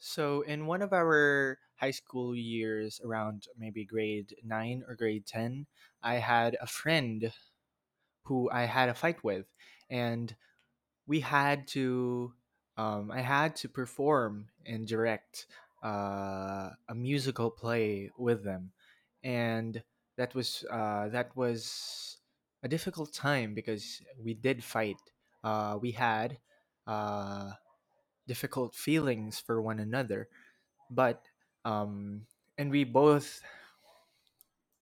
So, in one of our high school years, around maybe grade 9 or grade 10, I had a friend who I had a fight with. And we had to, I had to perform and direct a musical play with them. And that was a difficult time because we did fight. We had uh, difficult feelings for one another, but um and we both